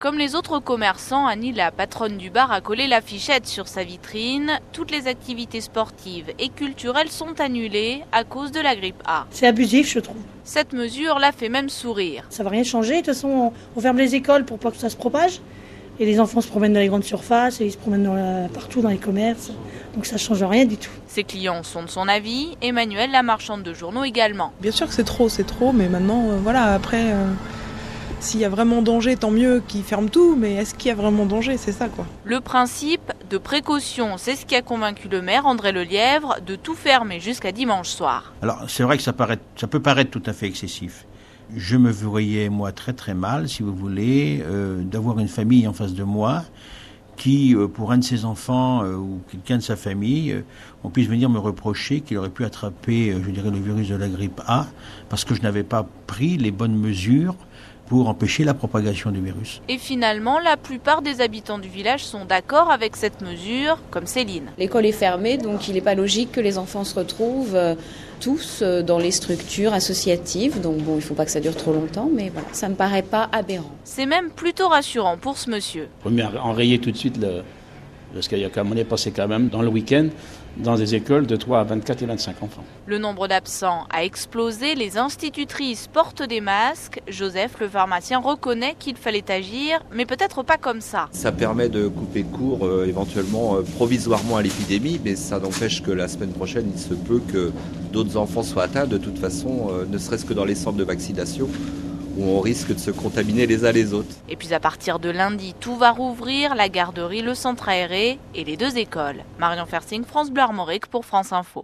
Comme les autres commerçants, Annie, la patronne du bar, a collé l'affichette sur sa vitrine. Toutes les activités sportives et culturelles sont annulées à cause de la grippe A. C'est abusif, je trouve. Cette mesure la fait même sourire. Ça va rien changer. De toute façon, on ferme les écoles pour pas que ça se propage. Et les enfants se promènent dans les grandes surfaces et ils se promènent partout dans les commerces. Donc ça change rien du tout. Ses clients sont de son avis. Emmanuelle, la marchande de journaux, également. Bien sûr que c'est trop, mais maintenant, voilà, après... S'il y a vraiment danger, tant mieux qu'ils ferment tout, mais est-ce qu'il y a vraiment danger? C'est ça, quoi. Le principe de précaution, c'est ce qui a convaincu le maire, André Lelièvre, de tout fermer jusqu'à dimanche soir. Alors, c'est vrai que ça peut paraître tout à fait excessif. Je me verrais, moi, très très mal, si vous voulez, d'avoir une famille en face de moi qui, pour un de ses enfants ou quelqu'un de sa famille, on puisse venir me reprocher qu'il aurait pu attraper, je dirais, le virus de la grippe A, parce que je n'avais pas pris les bonnes mesures pour empêcher la propagation du virus. Et finalement, la plupart des habitants du village sont d'accord avec cette mesure, comme Céline. L'école est fermée, donc il n'est pas logique que les enfants se retrouvent tous dans les structures associatives. Donc bon, il ne faut pas que ça dure trop longtemps, mais voilà, ça ne me paraît pas aberrant. C'est même plutôt rassurant pour ce monsieur. Il faut enrayer tout de suite parce qu'on est passé quand même dans le week-end dans des écoles de 3 à 24 et 25 enfants. Le nombre d'absents a explosé, les institutrices portent des masques. Joseph, le pharmacien, reconnaît qu'il fallait agir, mais peut-être pas comme ça. Ça permet de couper court éventuellement provisoirement à l'épidémie, mais ça n'empêche que la semaine prochaine, il se peut que d'autres enfants soient atteints. De toute façon, ne serait-ce que dans les centres de vaccination, où on risque de se contaminer les uns les autres. Et puis à partir de lundi, tout va rouvrir, la garderie, le centre aéré et les 2 écoles. Marion Fersing, France Bleu Armorique pour France Info.